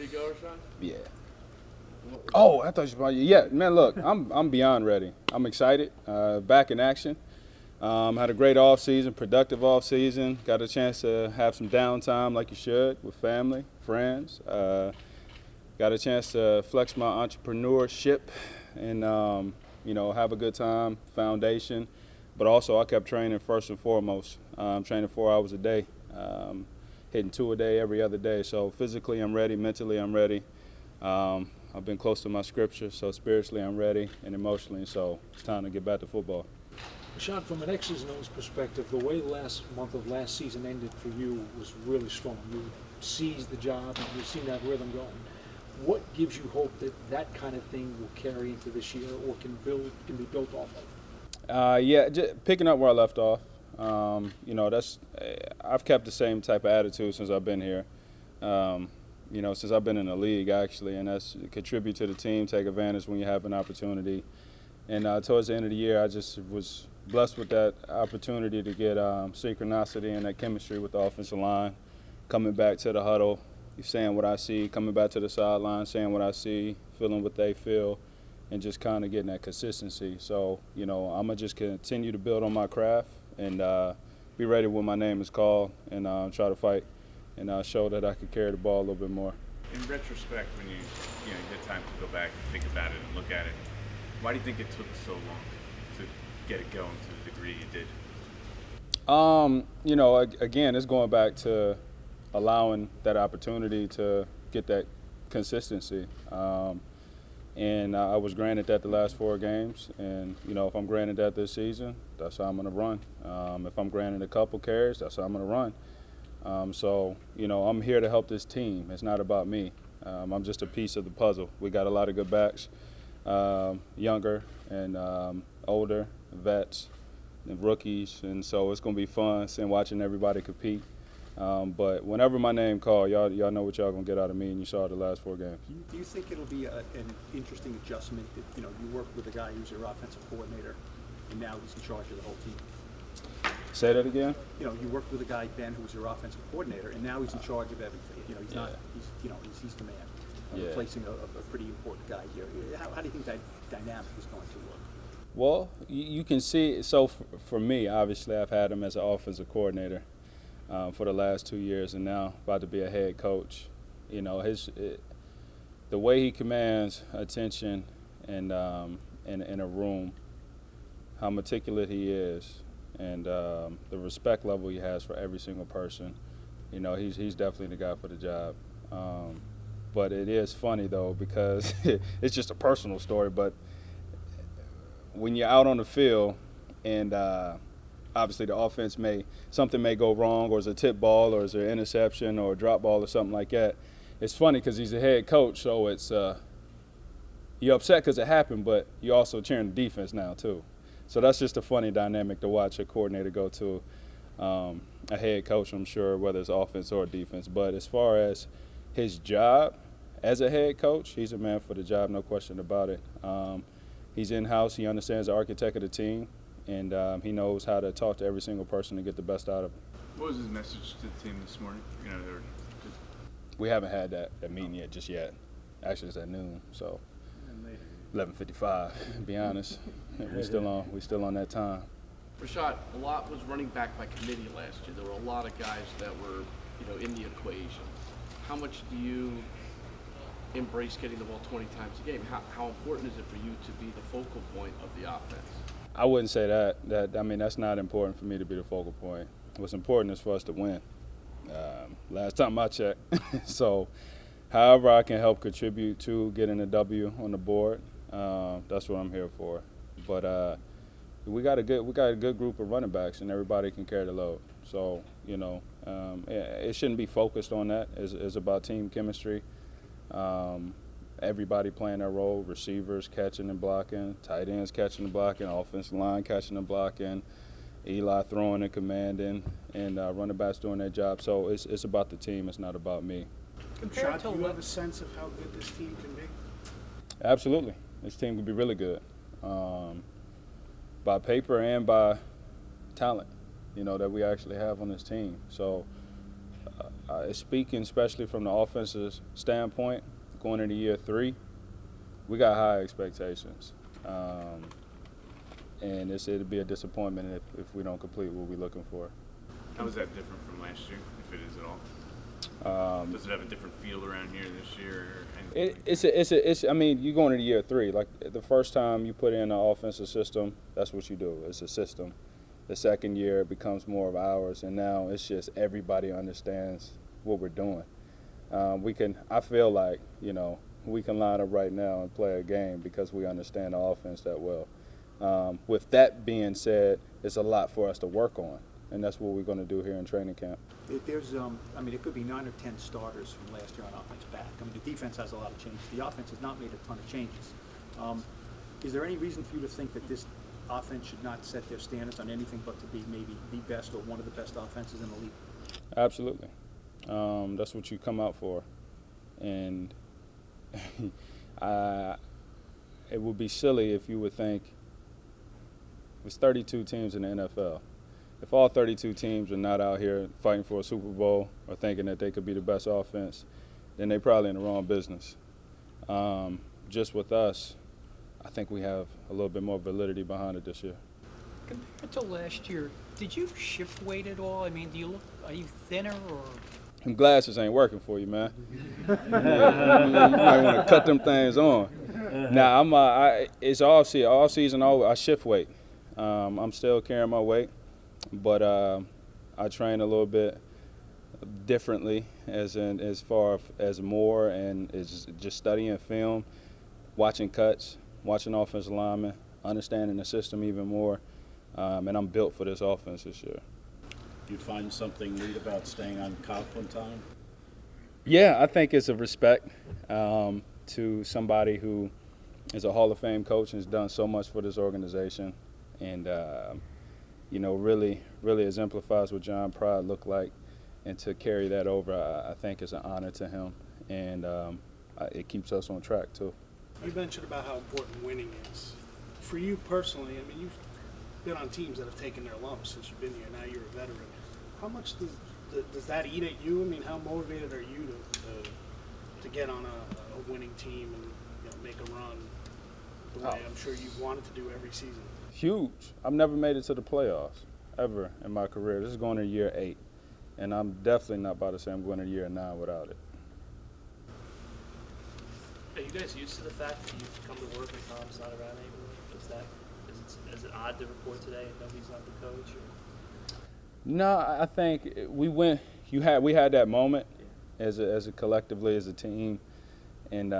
to go, Rashawn? Yeah. Oh, I thought you were about, yeah, man, look, I'm beyond ready. I'm excited, back in action. Had a great off season, productive off season. Got a chance to have some downtime like you should with family, friends. Got a chance to flex my entrepreneurship and, have a good time, foundation. But also I kept training first and foremost. Training 4 hours a day, hitting 2 a day every other day. So physically I'm ready, mentally I'm ready. I've been close to my scripture, so spiritually I'm ready, and emotionally, so it's time to get back to football. Sean, from an X's and O's perspective, the way last month of last season ended for you was really strong. You seized the job, and you've seen that rhythm going. What gives you hope that that kind of thing will carry into this year, or can be built off of? Just picking up where I left off. I've kept the same type of attitude since I've been here. Since I've been in the league, actually, and that's contribute to the team, take advantage when you have an opportunity. And towards the end of the year, I just was blessed with that opportunity to get synchronicity and that chemistry with the offensive line, coming back to the huddle, saying what I see, coming back to the sideline, saying what I see, feeling what they feel, and just kind of getting that consistency. So, I'm going to just continue to build on my craft and be ready when my name is called and try to fight and show that I could carry the ball a little bit more. In retrospect, when you get time to go back and think about it and look at it, why do you think it took so long to get it going to the degree it did? Again, it's going back to allowing that opportunity to get that consistency. And I was granted that the last 4 games. And, if I'm granted that this season, that's how I'm going to run. If I'm granted a couple carries, that's how I'm going to run. I'm here to help this team. It's not about me. I'm just a piece of the puzzle. We got a lot of good backs, younger and older, vets, and rookies, and so it's going to be fun seeing watching everybody compete. But whenever my name called, y'all know what y'all going to get out of me, and you saw the last 4 games. Do you think it'll be an interesting adjustment that, you worked with a guy who's your offensive coordinator, and now he's in charge of the whole team? Say that again? You worked with a guy, Ben, who was your offensive coordinator, and now he's in charge of everything. He's not, he's the man. Replacing a pretty important guy here. How do you think that dynamic is going to work? Well, you can see, so for me, obviously I've had him as an offensive coordinator for the last 2 years, and now about to be a head coach. The way he commands attention and in a room, how meticulous he is, and the respect level he has for every single person. He's definitely the guy for the job. But it is funny, though, because it's just a personal story. But when you're out on the field and obviously the offense something may go wrong, or it's a tip ball, or it's an interception, or a drop ball, or something like that, it's funny because he's a head coach, so it's you're upset because it happened, but you're also cheering the defense now, too. So that's just a funny dynamic to watch a coordinator go to a head coach, I'm sure, whether it's offense or defense. But as far as his job as a head coach, he's a man for the job, no question about it. He's in-house. He understands the architect of the team, and he knows how to talk to every single person to get the best out of them. What was his message to the team this morning? We haven't had that meeting just yet. Actually, it's at noon, so 11:55. To be honest, we're still on that time. Rashad, a lot was running back by committee last year. There were a lot of guys that were, in the equation. How much do you embrace getting the ball 20 times a game? How important is it for you to be the focal point of the offense? I wouldn't say that. That's not important for me to be the focal point. What's important is for us to win. Last time I checked. So, however I can help contribute to getting a W on the board, that's what I'm here for. But we got a good group of running backs, and everybody can carry the load. So it shouldn't be focused on that. It's about team chemistry. Everybody playing their role: receivers catching and blocking, tight ends catching and blocking, offensive line catching and blocking, Eli throwing and commanding, and running backs doing their job. So it's about the team. It's not about me. Rashad, do you have a sense of how good this team can be? Absolutely. This team could be really good. By paper and by talent, that we actually have on this team. So speaking especially from the offensive standpoint, going into year 3, we got high expectations. And it'll be a disappointment if we don't complete what we're looking for. How is that different from last year, if it is at all? Does it have a different feel around here this year? It's. I mean, you going into year 3. Like the first time you put in an offensive system, that's what you do. It's a system. The second year it becomes more of ours, and now it's just everybody understands what we're doing. I feel like, we can line up right now and play a game because we understand the offense that well. With that being said, it's a lot for us to work on, and that's what we're going to do here in training camp. There's, it could be 9 or 10 starters from last year on offense back. The defense has a lot of changes. The offense has not made a ton of changes. Is there any reason for you to think that this offense should not set their standards on anything but to be maybe the best or one of the best offenses in the league? Absolutely. That's what you come out for. And it would be silly if you would think there's 32 teams in the NFL. If all 32 teams are not out here fighting for a Super Bowl or thinking that they could be the best offense, then they're probably in the wrong business. Just with us, I think we have a little bit more validity behind it this year. Compared to last year, did you shift weight at all? I mean, are you thinner or? Them glasses ain't working for you, man. You might want to cut them things on. Nah, it's off season. I shift weight. I'm still carrying my weight, but I train a little bit differently, as far as more, and it's just studying film, watching cuts, watching offensive linemen, understanding the system even more, and I'm built for this offense this year. Do you find something neat about staying on Coughlin time? Yeah, I think it's a respect to somebody who is a Hall of Fame coach and has done so much for this organization, and really exemplifies what John Pride looked like, and to carry that over, I think is an honor to him, and it keeps us on track too. You mentioned about how important winning is. For you personally, I mean, you've been on teams that have taken their lumps since you've been here. Now you're a veteran. How much does that eat at you? I mean, how motivated are you to get on a winning team and make a run the way I'm sure you've wanted to do every season? Huge. I've never made it to the playoffs ever in my career. This is going to year 8, and I'm definitely not about to say I'm going to year 9 without it. Are you guys used to the fact that you come to work and Tom's not around anymore? Is it odd to report today and know he's not the coach? Or? No, I think we had that moment as a collectively as a team, and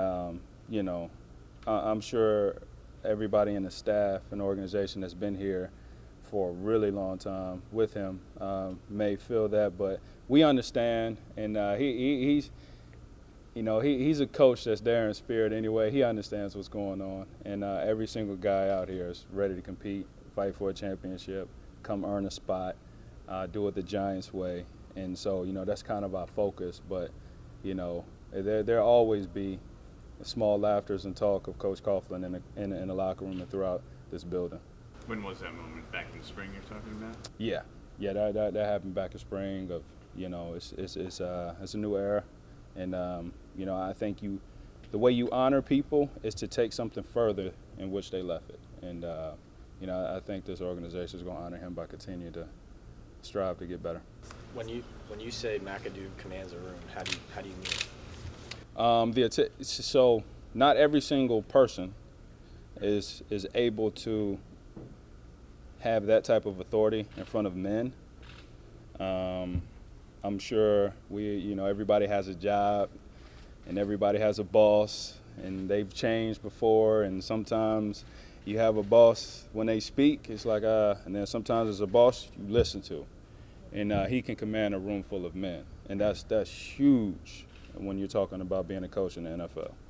I'm sure everybody in the staff and organization that's been here for a really long time with him may feel that, but we understand, and he's a coach that's there in spirit anyway. He understands what's going on, and every single guy out here is ready to compete, fight for a championship, come earn a spot, do it the Giants way. And so, that's kind of our focus. But, there'll always be small laughters and talk of Coach Coughlin in the locker room and throughout this building. When was that moment? Back in spring you're talking about? Yeah, that happened back in spring. It's a new era. And, I think the way you honor people is to take something further in which they left it. And, I think this organization is going to honor him by continuing to strive to get better. When you say McAdoo commands a room, how do you mean it? So not every single person is able to have that type of authority in front of men. I'm sure everybody has a job and everybody has a boss, and they've changed before, and sometimes you have a boss when they speak, it's like, and then sometimes there's a boss you listen to, and he can command a room full of men, and that's huge when you're talking about being a coach in the NFL.